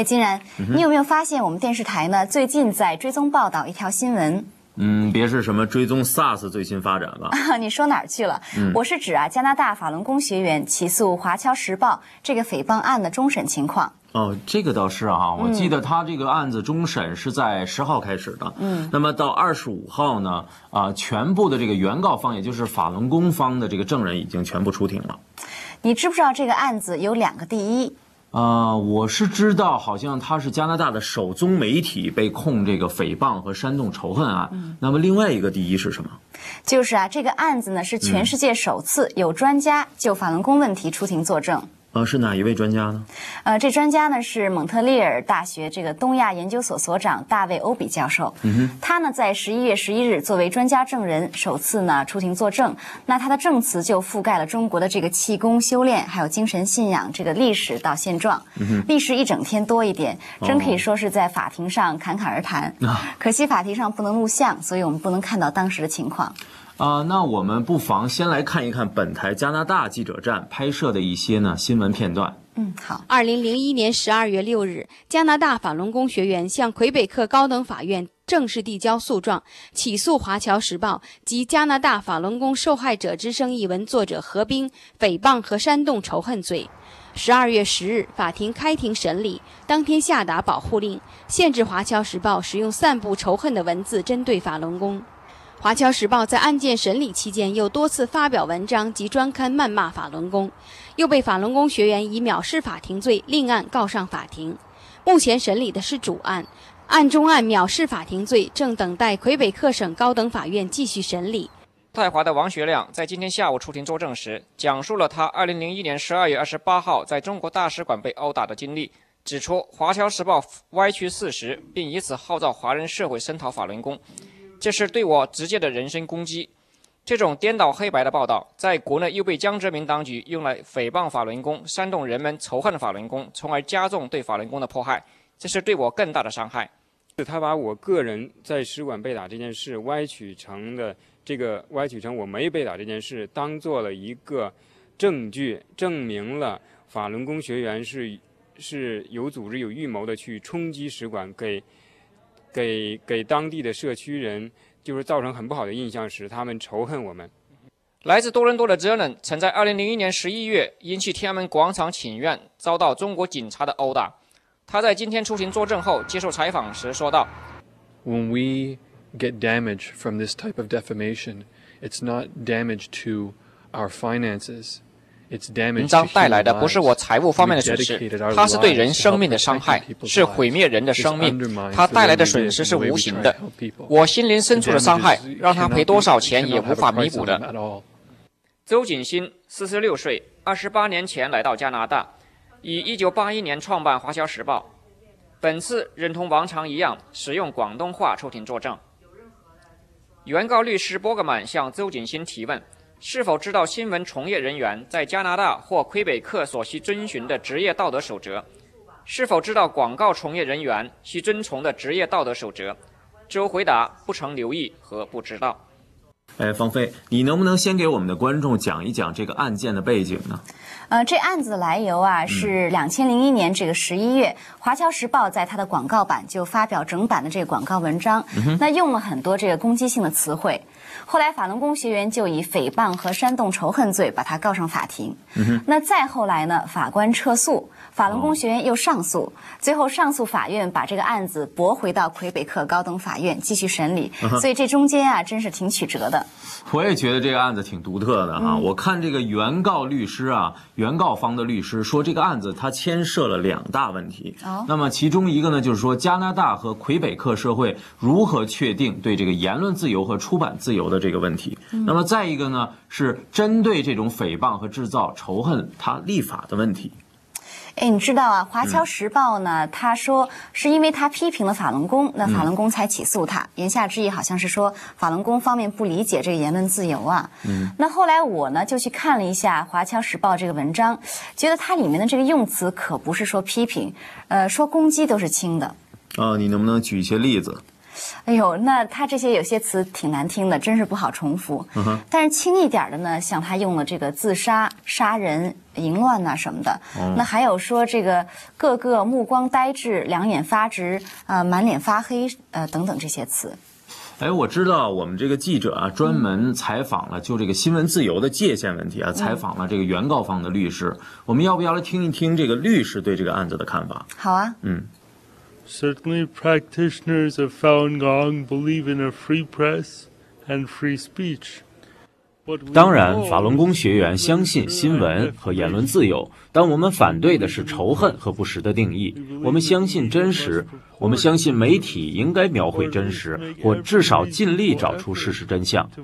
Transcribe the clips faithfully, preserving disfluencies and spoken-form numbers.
金然， 嗯、 你有没有发现我们电视台呢最近在追踪报道一条新闻？ 嗯，别是什么追踪 SARS 最新发展吧？ 啊，你说哪儿去了？嗯、我是指啊，加拿大法轮功学员起诉华侨时报这个诽谤案的终审情况。 哦，这个倒是啊，我记得他这个案子终审是在十号开始的，嗯，那么到二十五号呢，啊、呃，全部的这个原告方，也就是法轮功方的这个证人已经全部出庭了。 你知不知道这个案子有两个第一？ 呃，我是知道，好像他是加拿大的首宗媒体被控这个诽谤和煽动仇恨案。嗯、那么另外一个第一是什么？ 就是啊，这个案子呢是全世界首次有专家就法轮功问题出庭作证。 呃，是哪一位专家呢？ 呃，这专家呢是蒙特利尔大学这个东亚研究所所长大卫·欧比教授。嗯哼，他呢在十一月十一日作为专家证人首次呢出庭作证。那他的证词就覆盖了中国的这个气功修炼还有精神信仰这个历史到现状。嗯哼，历时一整天多一点，真可以说是在法庭上侃侃而谈。哦、可惜法庭上不能录像，所以我们不能看到当时的情况。 啊、呃，那我们不妨先来看一看本台加拿大记者站拍摄的一些呢新闻片段。 嗯，好。 二零零一年十二月六日，加拿大法轮功学员向魁北克高等法院正式递交诉状，起诉华侨时报及加拿大法轮功受害者之声一文作者何冰诽谤和煽动仇恨罪。十二月十日，法庭开庭审理，当天下达保护令，限制华侨时报使用散布仇恨的文字针对法轮功。华侨时报在案件审理期间又多次发表文章及专刊谩骂法轮功，又被法轮功学员以藐视法庭罪另案告上法庭。目前审理的是主案，案中案藐视法庭罪正等待魁北克省高等法院继续审理。 泰华的王学亮在今天下午出庭作证时，讲述了他二零零一年十二月二十八号在中国大使馆被殴打的经历，指出华侨时报歪曲事实，并以此号召华人社会声讨法轮功。这是对我直接的人身攻击。这种颠倒黑白的报道，在国内又被江泽民当局用来诽谤法轮功，煽动人们仇恨法轮功，从而加重对法轮功的迫害，这是对我更大的伤害。 他把我个人在使馆被打这件事歪曲成的这个歪曲成我没被打这件事，当做了一个证据，证明了法轮功学员是是有组织有预谋的去冲击使馆，给。给给当地的社区人就是造成很不好的印象时，他们仇恨我们。 来自多伦多的哲人曾在二零零一年十一月因去天安门广场请愿，遭到中国警察的殴打。他在今天出庭作证后接受采访时说道 ：“When we get damage from this type of defamation, it's not damage to our finances.” 文章带来的不是我财务方面的损失，它是对人生命的伤害，是毁灭人的生命。它带来的损失是无形的，我心灵深处的伤害，让他赔多少钱也无法弥补的。周锦新，四十六岁，二十八年前来到加拿大，以一九八一年创办《华侨时报》。本次仍同往常一样，使用广东话出庭作证。原告律师波格曼向周锦新提问。是否知道新闻从业人员在加拿大或魁北克所需遵循的职业道德守则？是否知道广告从业人员需遵从的职业道德守则？周回答：不曾留意和不知道。 哎，方飞，你能不能先给我们的观众讲一讲这个案件的背景呢？ 呃，这案子的来由啊，是两千零一年这个十一月，华侨时报在它的广告版就发表整版的这个广告文章，嗯、那用了很多这个攻击性的词汇。后来法轮功学员就以诽谤和煽动仇恨罪把他告上法庭。嗯、那再后来呢，法官撤诉，法轮功学员又上诉，哦、最后上诉法院把这个案子驳回到魁北克高等法院继续审理。嗯、所以这中间啊，真是挺曲折的。 我也觉得这个案子挺独特的哈、啊。嗯、我看这个原告律师啊。原告方的律师说，这个案子它牵涉了两大问题。哦、那么其中一个呢，就是说加拿大和魁北克社会如何确定对这个言论自由和出版自由的这个问题。嗯、那么再一个呢，是针对这种诽谤和制造仇恨它立法的问题。 哎，你知道啊，华侨时报呢，他说是因为他批评了法轮功，那法轮功才起诉他。言下之意好像是说法轮功方面不理解这个言论自由啊。嗯。那后来我呢就去看了一下华侨时报这个文章，觉得它里面的这个用词可不是说批评，呃，说攻击都是轻的。 啊，你能不能举一些例子？ 哎呦，那他这些有些词挺难听的，真是不好重复。嗯、但是轻一点的呢，像他用了这个自杀、杀人、淫乱呐、啊、什么的。嗯、那还有说这个个个目光呆滞、两眼发直、呃满脸发黑呃等等这些词。 哎，我知道我们这个记者啊，专门采访了就这个新闻自由的界限问题啊，采访了这个原告方的律师。我们要不要来听一听这个律师对这个案子的看法？ 好啊。 嗯。 Certainly, practitioners of Falun Gong believe in a free press and free speech. 当然，法轮功学员相信新闻和言论自由，但我们反对的是仇恨和不实的定义。我们相信真实，我们相信媒体应该描绘真实，或至少尽力找出事实真相。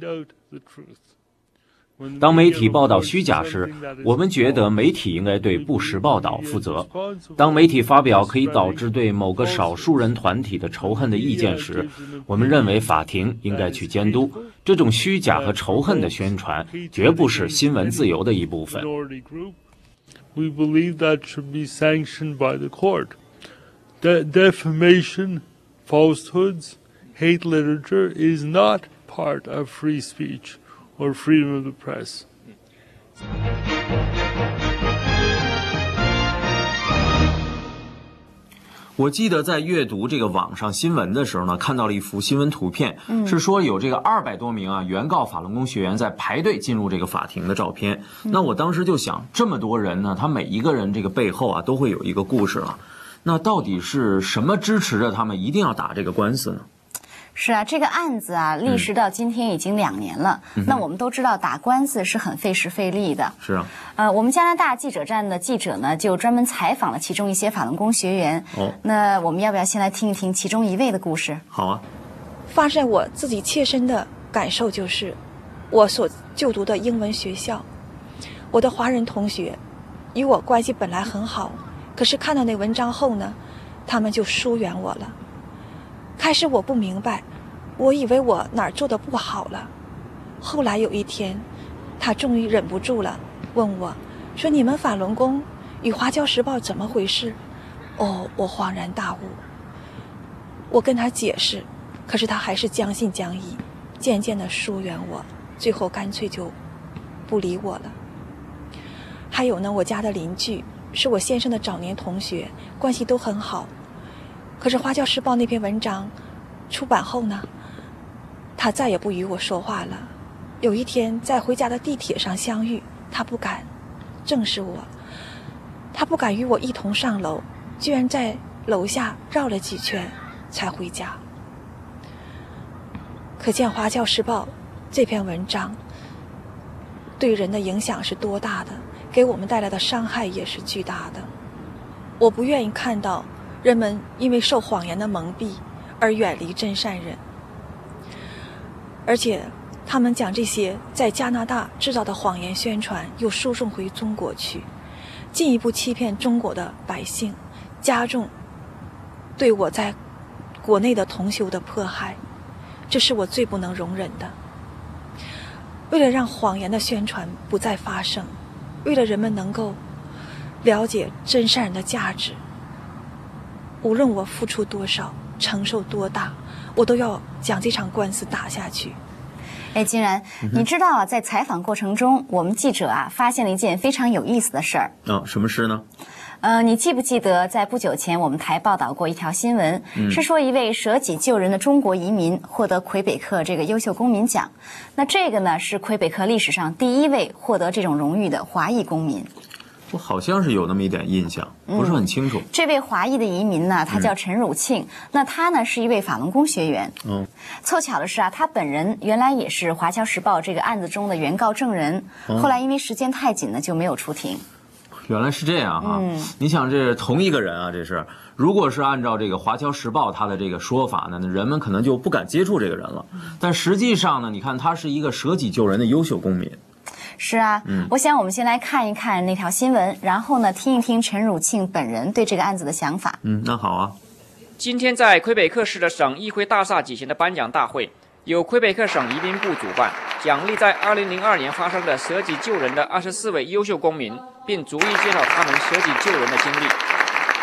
当媒体报道虚假时，我们觉得媒体应该对不实报道负责。当媒体发表可以导致对某个少数人团体的仇恨的意见时，我们认为法庭应该去监督。这种虚假和仇恨的宣传绝不是新闻自由的一部分。 We believe that should be sanctioned by the court. De- defamation, falsehoods, hate literature is not part of free speech.Or freedom of the press. 我记得在阅读这个网上新闻的时候呢，看到了一幅新闻图片，嗯、是说有这个二百多名啊原告法轮功学员在排队进入这个法庭的照片。嗯、那我当时就想，这么多人呢，他每一个人这个背后啊都会有一个故事了。那到底是什么支持着他们一定要打这个官司呢？ 是啊，这个案子啊，历时到今天已经两年了。嗯、那我们都知道，打官司是很费时费力的。 是啊。 呃，我们加拿大记者站的记者呢，就专门采访了其中一些法轮功学员。哦。那我们要不要先来听一听其中一位的故事？ 好啊。 发生我自己切身的感受就是，我所就读的英文学校，我的华人同学，与我关系本来很好，可是看到那文章后呢，他们就疏远我了。开始我不明白，我以为我哪儿做的不好了。后来有一天，他终于忍不住了，问我说：“你们法轮功与华侨时报怎么回事？”哦，我恍然大悟。我跟他解释，可是他还是将信将疑，渐渐的疏远我，最后干脆就不理我了。还有呢，我家的邻居是我先生的早年同学，关系都很好。可是《华侨时报》那篇文章出版后呢，他再也不与我说话了。有一天在回家的地铁上相遇，他不敢正视我，他不敢与我一同上楼，居然在楼下绕了几圈才回家。可见《华侨时报》这篇文章对人的影响是多大的，给我们带来的伤害也是巨大的。我不愿意看到人们因为受谎言的蒙蔽而远离真善人，而且他们将这些在加拿大制造的谎言宣传又输送回中国去，进一步欺骗中国的百姓，加重对我在国内的同修的迫害，这是我最不能容忍的。为了让谎言的宣传不再发生，为了人们能够了解真善人的价值，无论我付出多少，承受多大，我都要将这场官司打下去。 哎，金然，嗯、你知道啊，在采访过程中，我们记者啊发现了一件非常有意思的事儿。 哦，什么事呢？ 呃，你记不记得在不久前我们台报道过一条新闻，嗯、是说一位舍己救人的中国移民获得魁北克这个优秀公民奖。那这个呢，是魁北克历史上第一位获得这种荣誉的华裔公民。 我好像是有那么一点印象，不是很清楚。嗯、 这位华裔的移民呢，他叫陈汝庆，嗯、那他呢是一位法轮功学员。嗯，凑巧的是啊，他本人原来也是《华侨时报》这个案子中的原告证人，嗯、后来因为时间太紧呢，就没有出庭。 原来是这样哈、啊，嗯、你想这同一个人啊，这是如果是按照这个《华侨时报》他的这个说法呢，那人们可能就不敢接触这个人了。但实际上呢，你看他是一个舍己救人的优秀公民。 是啊，嗯，我想我们先来看一看那条新闻，然后呢，听一听陈汝庆本人对这个案子的想法。 嗯，那好啊。 今天在魁北克市的省议会大厦举行的颁奖大会，由魁北克省移民部主办，奖励在二零零二年发生的舍己救人的二十四位优秀公民，并逐一介绍他们舍己救人的经历。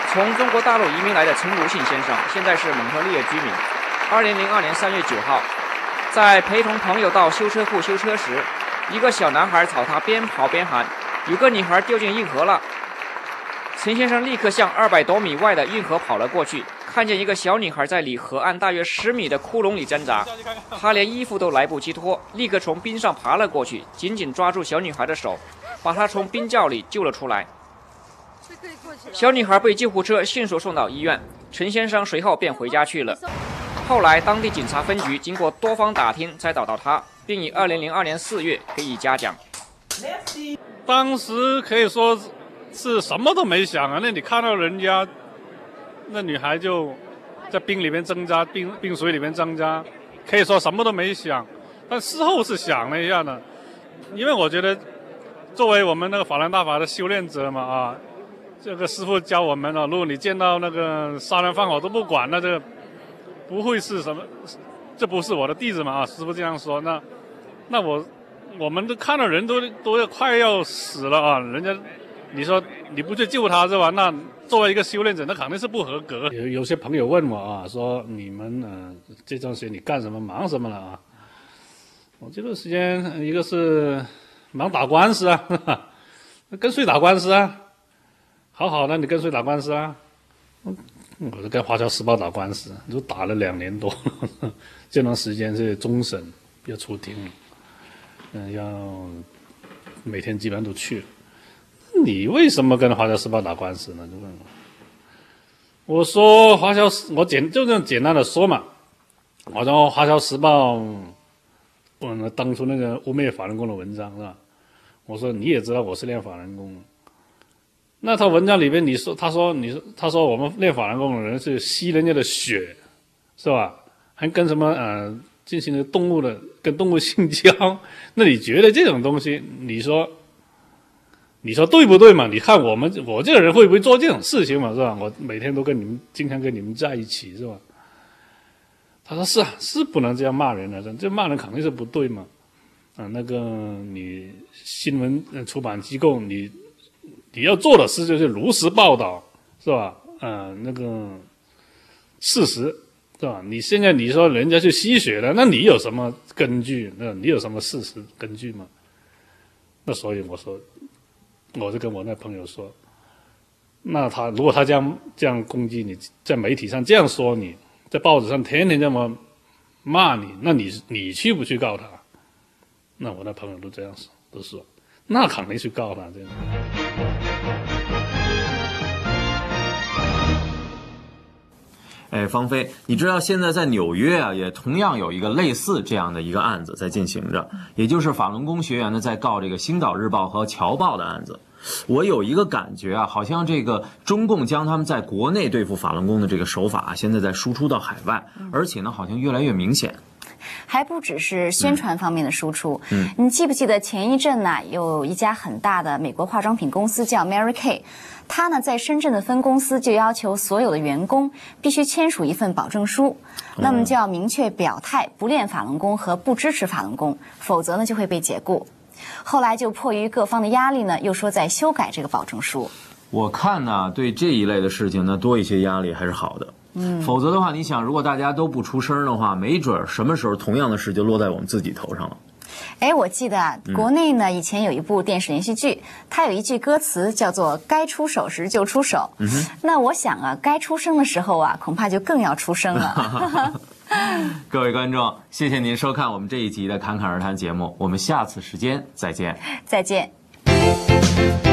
从中国大陆移民来的陈如信先生，现在是蒙特利尔居民。二零零二年三月九号，在陪同朋友到修车库修车时，一个小男孩朝他边跑边喊：“有个女孩掉进运河了！”陈先生立刻向二百多米外的运河跑了过去，看见一个小女孩在离河岸大约十米的窟窿里挣扎，他连衣服都来不及脱，立刻从冰上爬了过去，紧紧抓住小女孩的手，把她从冰窖里救了出来。小女孩被救护车迅速送到医院，陈先生随后便回家去了。后来，当地警察分局经过多方打听才找到他，并于二零零二年四月给予嘉奖。 当时可以说是什么都没想啊，那你看到人家那女孩就在冰里面挣扎，冰冰水里面挣扎，可以说什么都没想。但事后是想了一下呢，因为我觉得作为我们那个法轮大法的修炼者嘛啊，这个师父教我们了，如果你见到那个杀人放火都不管，那这个不会是什么，这不是我的弟子嘛啊，师父这样说，那那我我们都看到人都都要快要死了啊，人家你说你不去救他是吧？那作为一个修炼者，那肯定是不合格。有有些朋友问我啊，说你们呃这段时间你干什么忙什么了啊？我这段时间一个是忙打官司啊，呵呵跟谁打官司啊？好好的，你跟谁打官司啊？我是跟华侨时报打官司，都打了两年多了，这段时间是终审要出庭，嗯，要每天基本上都去。你为什么跟华侨时报打官司呢？就问我，我说华侨，我简就这样简单的说嘛，我说华侨时报，嗯，当初那个污蔑法轮功的文章是吧？我说你也知道我是练法轮功的。那他文章里面你说，他说你说，他说我们练法轮功的人是吸人家的血，是吧？还跟什么呃进行了动物的跟动物性交？那你觉得这种东西，你说你说对不对嘛？你看我们我这个人会不会做这种事情嘛？是吧？我每天都跟你们经常跟你们在一起，是吧？他说是啊，是不能这样骂人的，这骂人肯定是不对嘛。啊，那个你新闻出版机构你。你要做的事就是如实报道，是吧？呃，那个事实，是吧？你现在你说人家去吸血了，那你有什么根据？那你有什么事实根据吗？那所以我说，我就跟我那朋友说，那他如果他这样这样攻击你，在媒体上这样说你，在报纸上天天这么骂你，那你你去不去告他？那我那朋友都这样说，都说。那肯定去告他这样。 哎，芳菲，你知道现在在纽约啊，也同样有一个类似这样的一个案子在进行着，也就是法轮功学员呢在告这个《星岛日报》和《侨报》的案子。我有一个感觉啊，好像这个中共将他们在国内对付法轮功的这个手法啊，现在在输出到海外，而且呢，好像越来越明显。 还不只是宣传方面的输出， 嗯， 你记不记得前一阵呢，有一家很大的美国化妆品公司叫 Mary Kay， 它呢在深圳的分公司就要求所有的员工必须签署一份保证书，那么就要明确表态不练法轮功和不支持法轮功，否则呢就会被解雇。后来就迫于各方的压力呢，又说在修改这个保证书。 我看呢，对这一类的事情呢，多一些压力还是好的。嗯，否则的话，你想，如果大家都不出声的话，没准什么时候同样的事就落在我们自己头上了。 哎，我记得啊，国内呢、嗯、以前有一部电视连续剧，它有一句歌词叫做"该出手时就出手"。嗯哼，那我想啊，该出声的时候啊，恐怕就更要出声了。 各位观众，谢谢您收看我们这一集的侃侃而谈节目，我们下次时间再见。 再见。